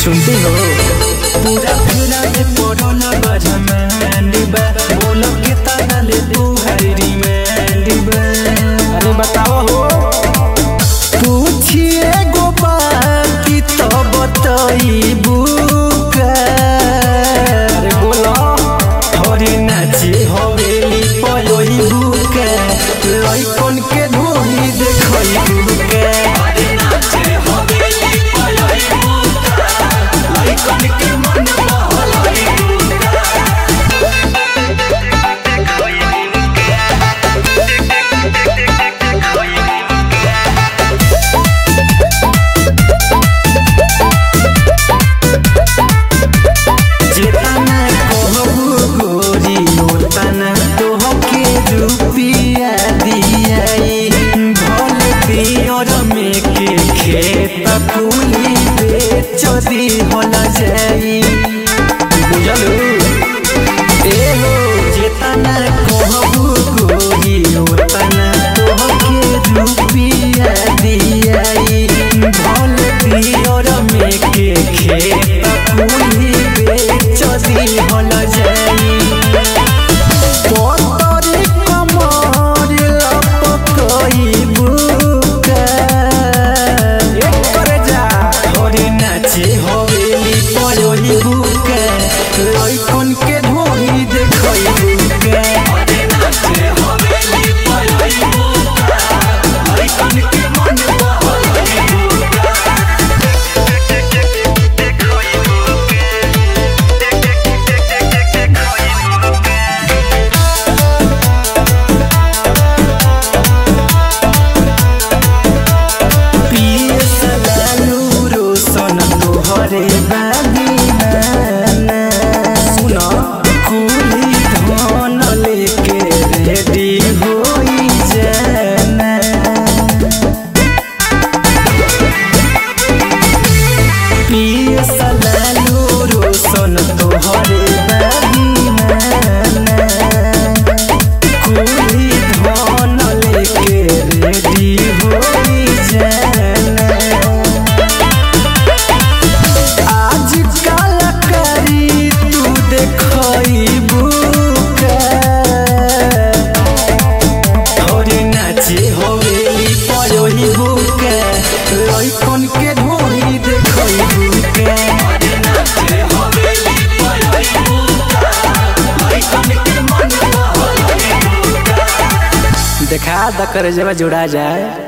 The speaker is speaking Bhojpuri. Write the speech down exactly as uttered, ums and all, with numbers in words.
सुनते हो पूरा फिरा के पड़ो ना बजमंडी बा बोलो के ताना ले तू हरी मंडी बा। अरे बताओ हो पूछिए गो बाकी तो बताइबू का। अरे बोलो हरे नाचे हवेली पयोइबू का लइकन के ढोली देखइबू का। हरे नाचे हवेली पयोइबू का लइकन के मन बहलाइबू का। जितना कहबू गोरी उतना तोहके रुपिया दियाई भल दियर में के खेत कुली बेच दी होला जाई। बुझलू ए हो जितना कहबू गोरी उतना तोहके रुपिया दियाई भल दियर में के खेत कुली बेच दी होला जाई। पतरे कमर लपकइबू का। करे जा हरे नाचे हवेली पयोइबू का लइकन के ढोली देखइबू का। हरे नाचे हवेली पयोइबू का लइकन के मन बहलाइबू का। पिए सलालू रोशन तोहरे बादीवाना। सुन कुली धन लेके रेडी होई जाना। पिए सलालू रोशन तोहरे बादीवाना। कुली धन लेके रेडी होई जाना। आज कलाकारी तू देखइबू का। हरे नाचे हवेली पयोइबू का लइकन के ढोली देखइबू का। हरे नाचे हवेली पयोइबू का लइकन के मन बहलाइबू का। देखा द करे जब जुड़ा जाए।